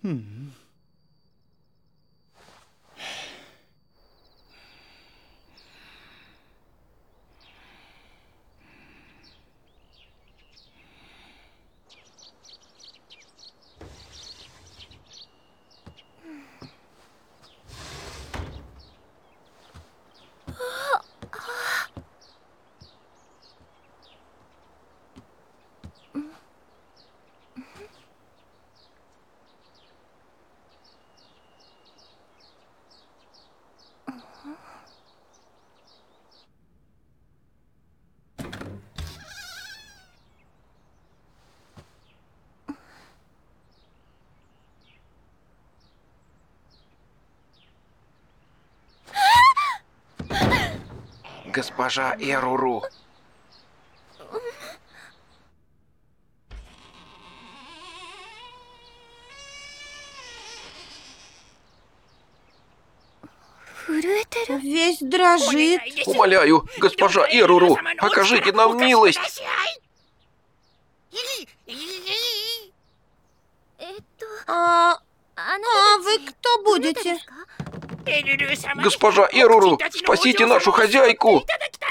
Госпожа Эруру. Весь дрожит. Умоляю, госпожа Эруру, окажите нам милость. А вы кто будете? Госпожа Эруру, спасите нашу хозяйку.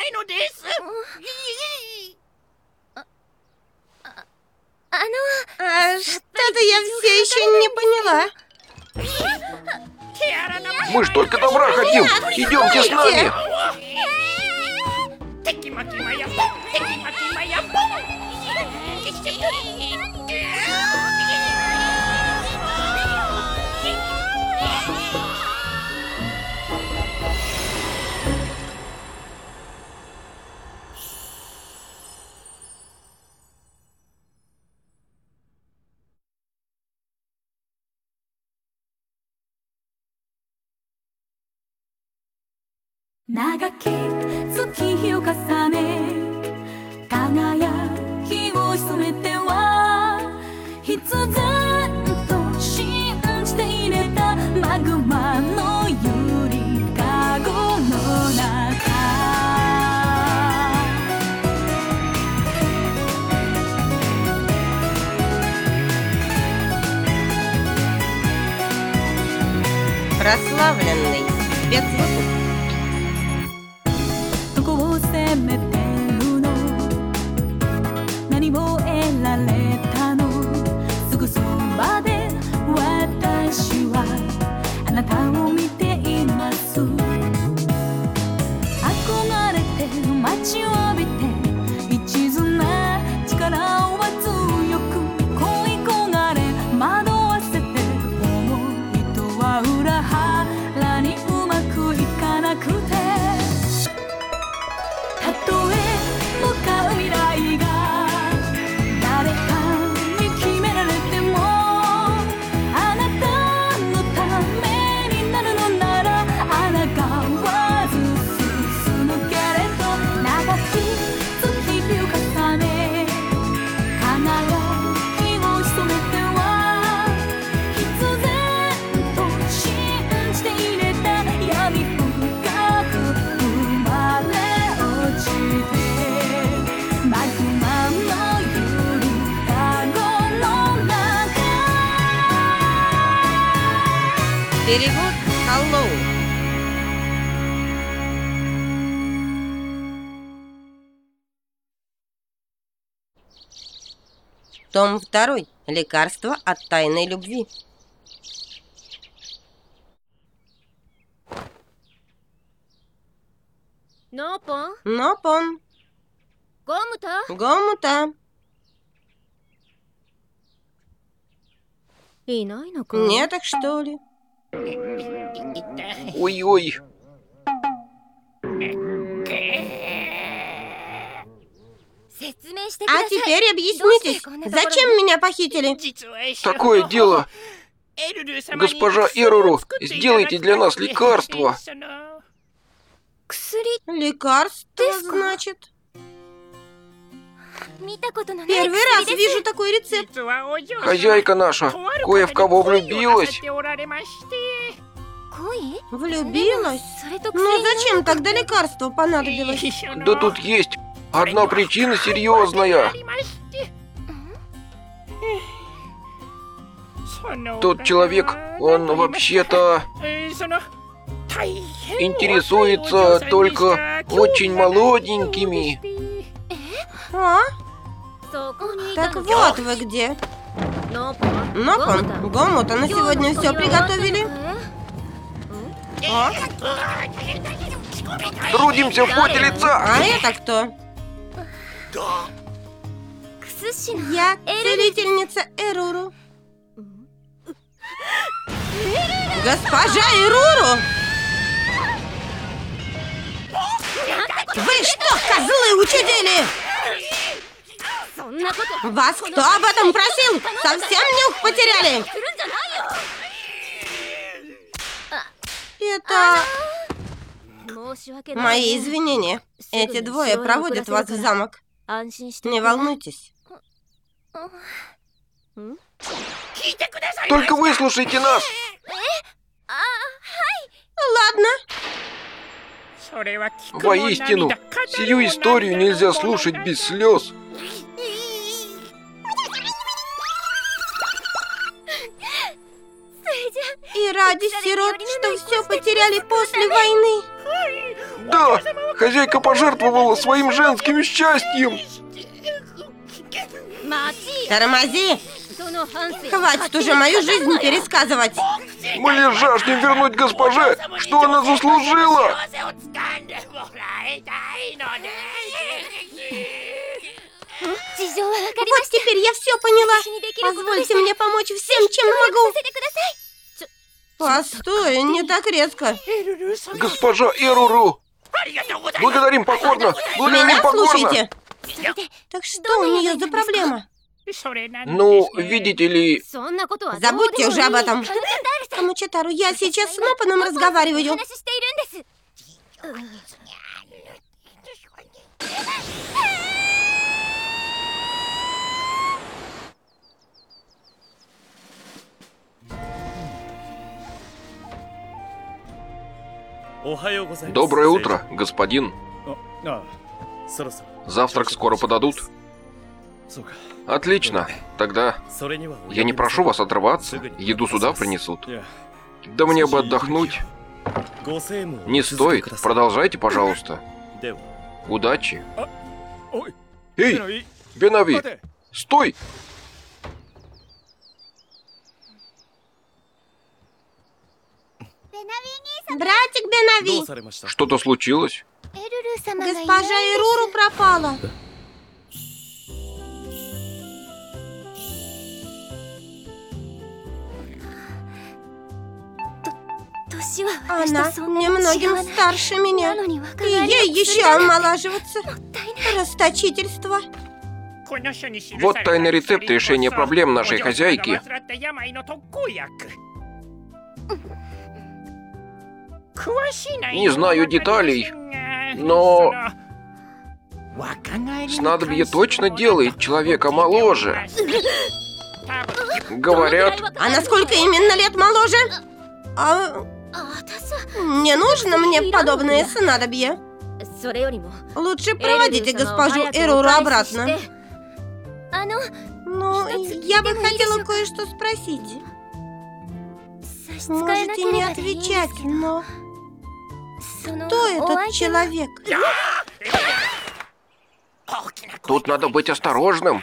Что-то я все еще не поняла. Мы ж только добра хотим. Идемте с нами. Прославленный спецвыпуск. Перевод Hello. Том 2. Лекарство от тайной любви. Нопон. Гомута. Нет, так что ли? Ой-ой. А теперь объяснитесь, зачем меня похитили? Такое дело. Госпожа Эруру, сделайте для нас лекарство. Лекарство, значит? Первый раз вижу такой рецепт. Хозяйка наша кое в кого влюбилась. Влюбилась? Ну зачем тогда лекарство понадобилось? Да тут есть одна причина серьезная. Тот человек, он вообще-то интересуется только очень молоденькими. А? Так вот вы где. Нопон, Гомута на сегодня все приготовили. А? Трудимся в поте лица. А это кто? Я целительница Эруру. Госпожа Эруру! Вы что, козлы, учудили? Вас кто об этом просил? Совсем нюх потеряли? Это... Мои извинения. Эти двое проводят вас в замок. Не волнуйтесь. Только выслушайте нас. Ладно. Воистину, сию историю нельзя слушать без слез. И ради сирот, что все потеряли после войны. Да, хозяйка пожертвовала своим женским счастьем. Тормози! Хватит уже мою жизнь пересказывать. Мы лишь жаждем вернуть госпоже, что она заслужила. Вот теперь я все поняла. Позвольте мне помочь всем, чем могу. Постой, не так резко. Госпожа Эруру. Благодарим покорно. Благодарим Меня покорно. слушайте. Так что у нее за проблема? Ну, видите ли... Забудьте уже об этом. Камучитару, я сейчас с Нопоном разговариваю. Доброе утро, господин. Завтрак скоро подадут. Отлично. Тогда я не прошу вас отрываться. Еду сюда принесут. Да мне бы отдохнуть. Не стоит. Продолжайте, пожалуйста. Удачи. Эй, Бенави, стой! Братик Бенави, Что-то случилось? госпожа Эруру пропала. Она немногим старше меня, и ей еще омолаживаться. Расточительство. Вот тайный рецепт решения проблем нашей хозяйки. Не знаю деталей, но снадобье точно делает человека моложе. Говорят, А на сколько именно лет моложе? Не нужно мне подобное снадобье. Лучше проводите госпожу Эруру обратно. Ну, я бы хотела кое-что спросить. Можете не отвечать, но... Кто этот человек? тут надо быть осторожным.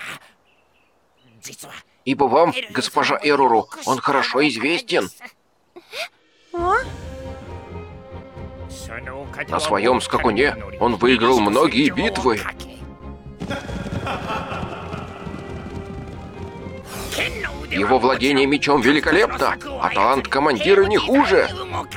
Ибо вам, госпожа Эруру, он хорошо известен. А? На своем скакуне он выиграл многие битвы. Его владение мечом великолепно, а талант командира не хуже.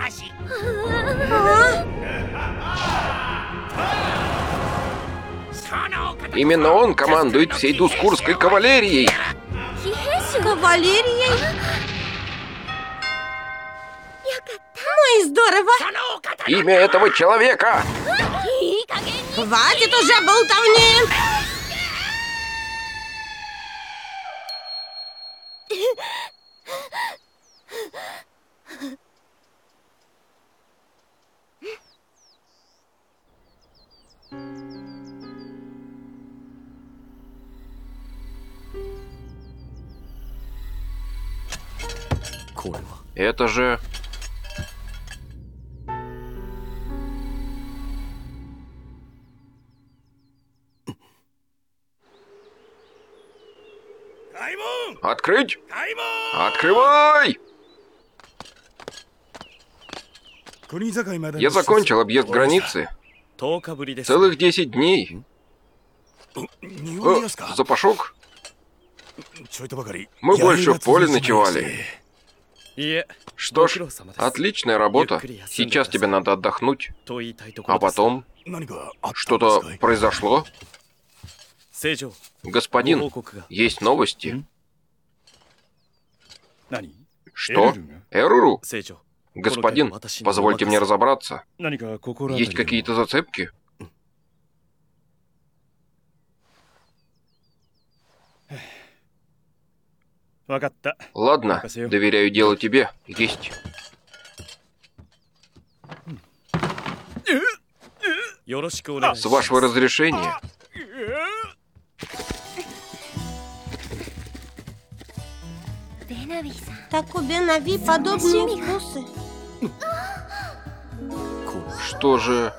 Именно он командует всей дускурской кавалерией. Кавалерией? Ну и здорово! Имя этого человека. Хватит уже болтовни! Это же... Открыть! Открывай! Я закончил объезд границы. Целых 10 дней. Запашок? Мы больше в поле ночевали. Что ж, отличная работа. Сейчас тебе надо отдохнуть. А потом... Что-то произошло? Господин, есть новости. Что? Эруру? Господин, позвольте мне разобраться. Есть какие-то зацепки? Ладно, доверяю дело тебе. Есть. С вашего разрешения. Такубе Нави подобные вкусы. Что же...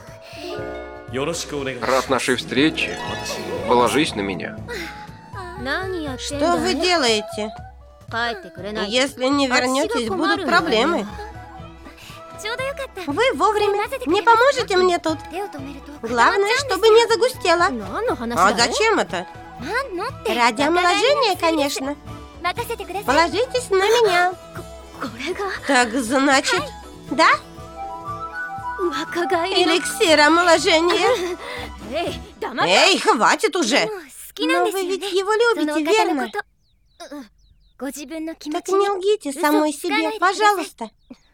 Рад нашей встрече. Положись на меня. Что вы делаете? Если не вернетесь, будут проблемы. Вы вовремя. Не поможете мне тут? Главное, чтобы не загустело. А зачем это? Ради омоложения, конечно. Положитесь на меня. Так значит, да? Эликсир омоложения. Эй, хватит уже. Но вы ведь его любите, верно? Так не лгите самой себе, пожалуйста.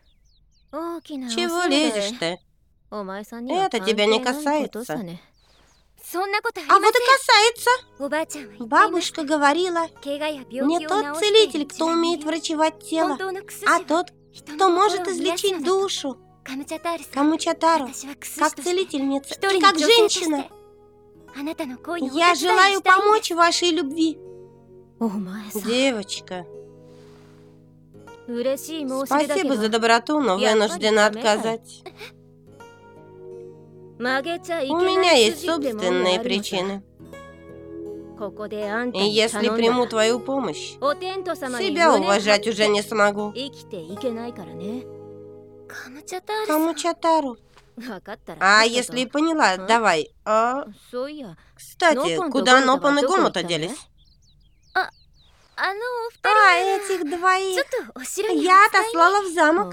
Чего лезешь-то? Это тебя не касается. А вот и касается. Бабушка говорила, не тот целитель, кто умеет врачевать тело, а тот, кто может излечить душу. Камучатару, как целительница и как женщина. Я желаю помочь вашей любви. Девочка. Спасибо за доброту, но вынуждена отказать. У меня есть собственные причины. И если приму твою помощь, себя уважать уже не смогу. Камучатару. А если поняла, давай. Кстати, куда Нопон и Гомото делись? Этих двоих я отослала в замок.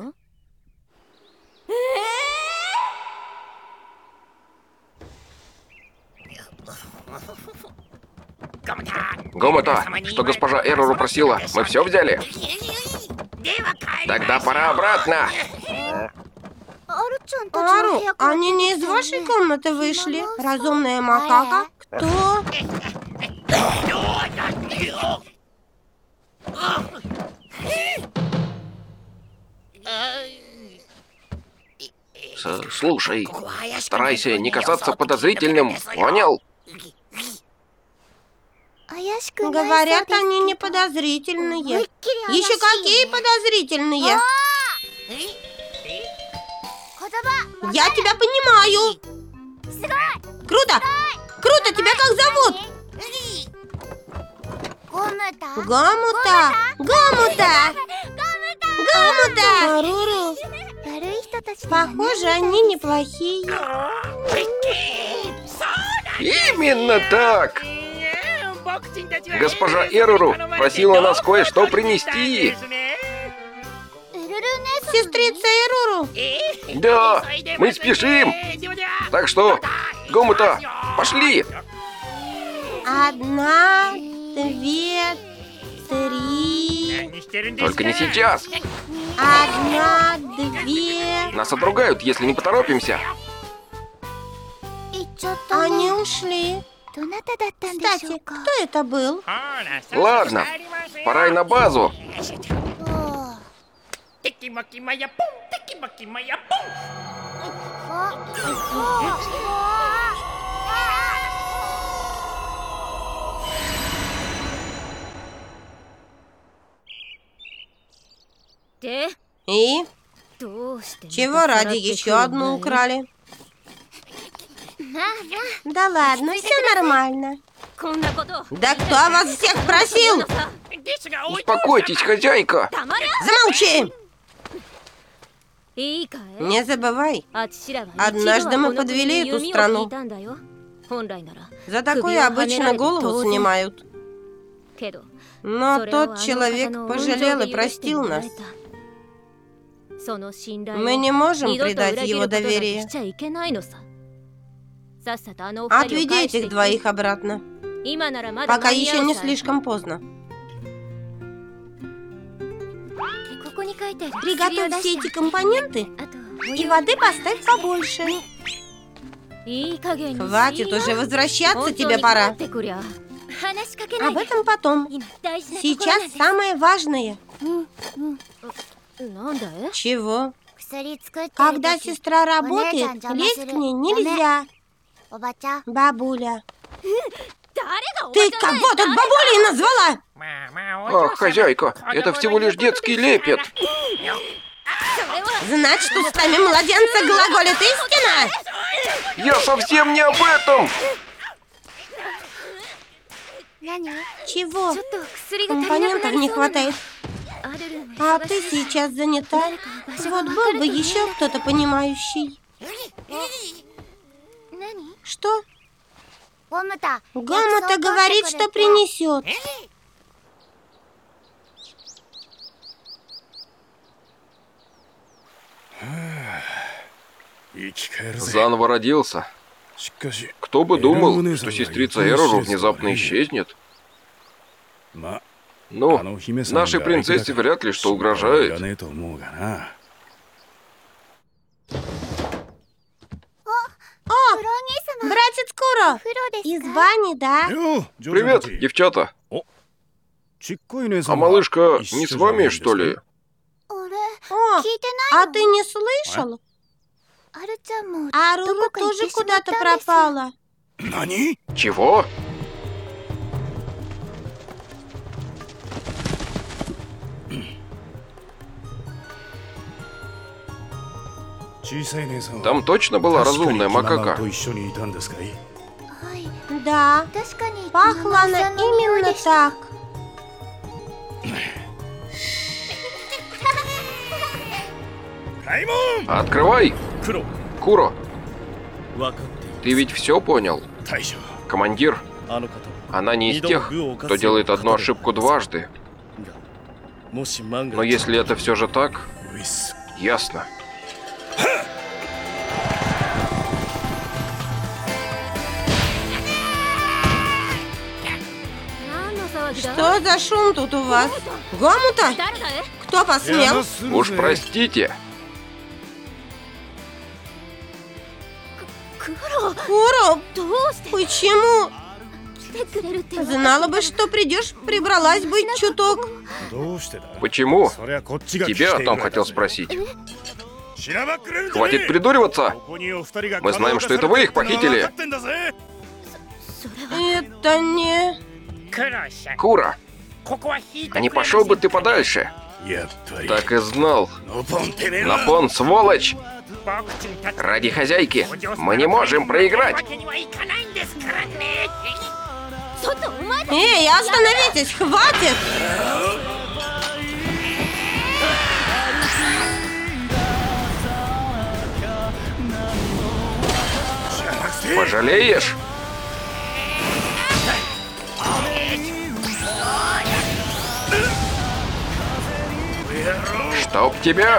Гомото, что госпожа Эруру просила, мы все взяли? Тогда пора обратно. Ару, они не из вашей комнаты вышли? Разумная макака? Кто? Слушай, старайся не казаться подозрительным, понял? Говорят, они не подозрительные. Еще какие подозрительные? Я тебя понимаю. Круто! Круто! Тебя как зовут? Гомута! Гомута! Гомута! Аруру! Похоже, они неплохие. Именно так! Госпожа Эруру просила нас кое-что принести. Сестрица Эруру. Да, мы спешим. Так что, Гомута, пошли. 1, 2, 3. Только не сейчас. 1, 2. Нас отругают, если не поторопимся. Они ушли. Кстати, кто это был? Ладно, пора и на базу. И? Чего ради еще одну украли? Да ладно, все нормально. Да кто вас всех просил? Успокойтесь, хозяйка. Замолчи! Не забывай, однажды мы подвели эту страну. За такое обычно голову снимают. Но тот человек пожалел и простил нас. Мы не можем предать его доверие. Отведи этих двоих обратно, пока еще не слишком поздно. Приготовь все эти компоненты и воды поставь побольше. Хватит уже возвращаться, тебе пора. Об этом потом. Сейчас самое важное. Чего? Когда сестра работает, лезть к ней нельзя. Бабуля. Ты кого тут бабулей назвала? Ах, хозяйка, это всего лишь детский лепет. Значит, устами младенца глаголит истина? Я совсем не об этом. Чего? Компонентов не хватает. А ты сейчас занята. Вот был бы еще кто-то понимающий. Что? Гомота говорит, что принесет. Заново родился. Кто бы думал, что сестрица Эрору внезапно исчезнет? Ну, нашей принцессе вряд ли что угрожает. О, братец Куро, из бани, да? Привет, девчата. А малышка не с вами, что ли? О, а ты не слышал? Аруру тоже куда-то пропала. Чего? Там точно была разумная макака? Да, пахла она именно так. Открывай! Куро, ты ведь все понял? Командир, она не из тех, кто делает одну ошибку дважды. Но если это все же так, ясно. Что за шум тут у вас? Гомота? Кто посмел? Уж простите. Куро, почему? Знала бы, что придешь, прибралась бы чуток. Почему? Тебя о том хотел спросить. Хватит придуриваться. Мы знаем, что это вы их похитили. Это не... Куро, а не пошел бы ты подальше? Так и знал. Напон, сволочь! Ради хозяйки мы не можем проиграть. Эй, остановитесь, хватит! Пожалеешь? Чтоб тебя...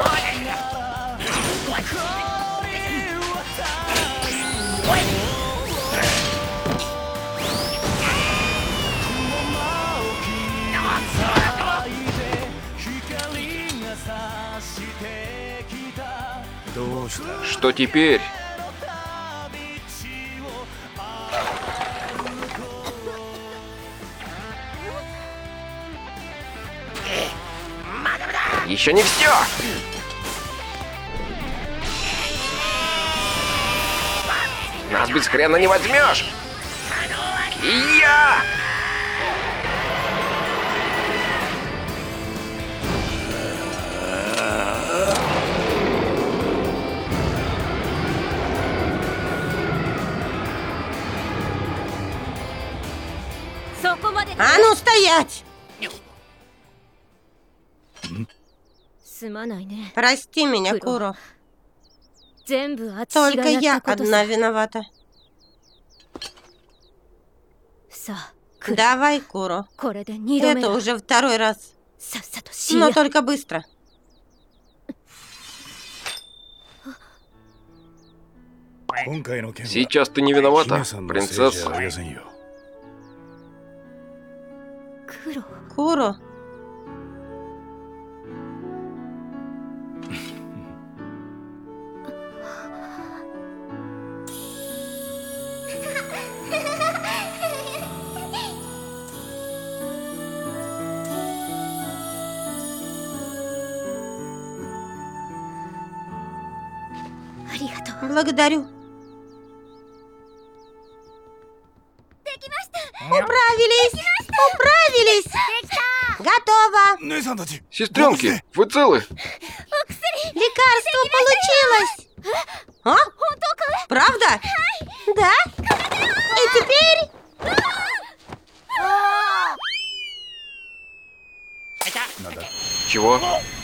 Что теперь? Еще не все! Нас без хрена не возьмешь! И я! А ну стоять! Прости меня, Куро. Только я одна виновата. Давай, Куро. Это уже второй раз. Но только быстро. Сейчас ты не виновата, принцесса. Куро. Благодарю. Управились! Управились! Готово! Сестренки, вы целы? Лекарство получилось! А? Правда? Да? И теперь... Чего?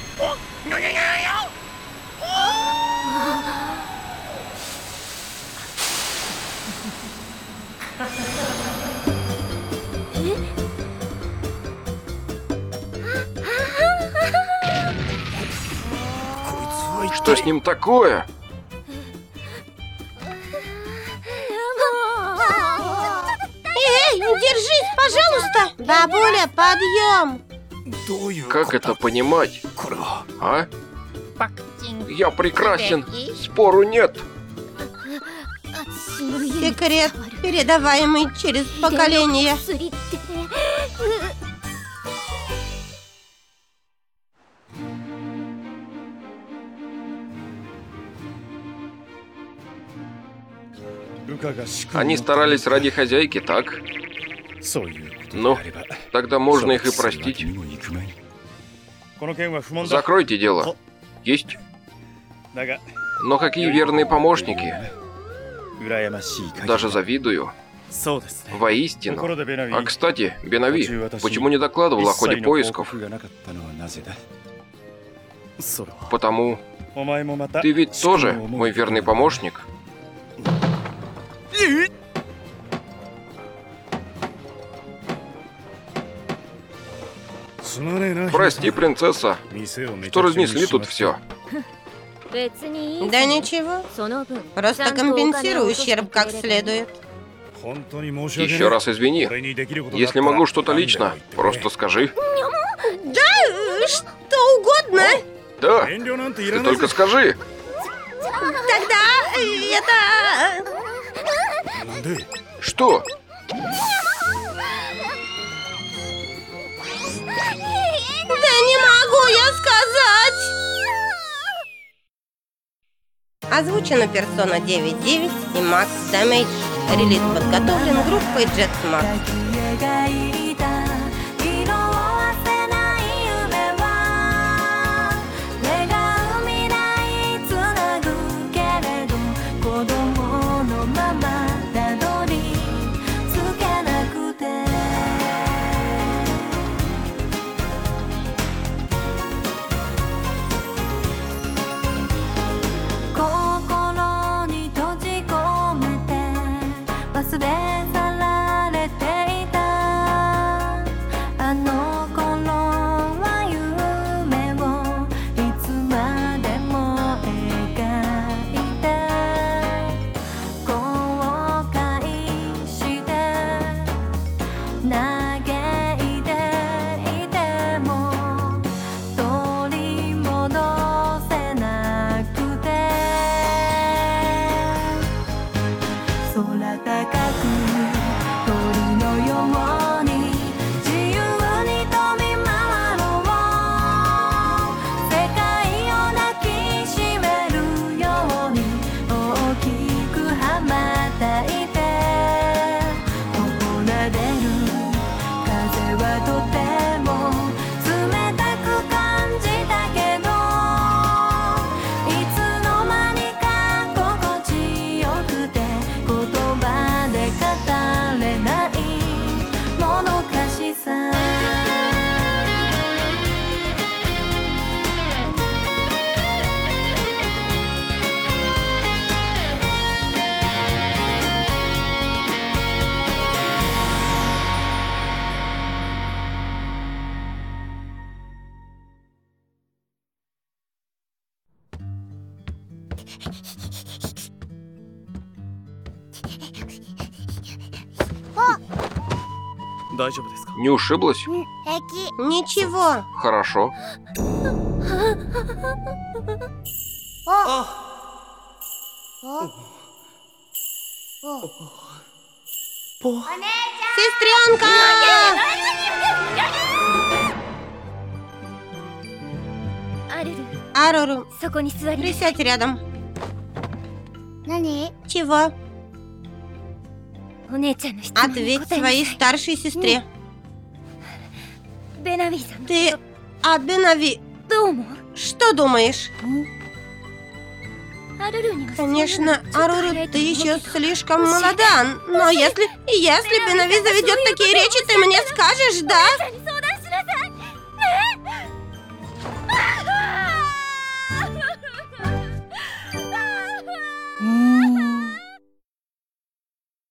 Что с ним такое? Эй, держись, пожалуйста! Бабуля, подъем! Как это понимать? А? Я прекрасен, спору нет. Секрет, передаваемый через поколения. Они старались ради хозяйки, так? Ну, тогда можно их и простить. Закройте дело. Есть. Но какие верные помощники. Даже завидую. Воистину. А кстати, Бенави, почему не докладывал о ходе поисков? Потому... Ты ведь тоже мой верный помощник. Прости, принцесса, что разнесли тут все. Да ничего, просто компенсирую ущерб как следует. Еще раз извини. Если могу что-то лично, просто скажи. Да, что угодно. Да, ты только скажи. Тогда это... Что? Да не могу я сказать! Озвучена персона 9.9 и Макс Damage. Релиз подготовлен группой JetSmart.忘れ去られていた Не ушиблась? Ничего. Хорошо. Сестренка! Аруру, присядь рядом. Чего? Ответь своей старшей сестре. Ты о Бенави что думаешь? Конечно, Аруру, ты еще слишком молода, но если Бенави заведет такие речи, ты мне скажешь, да?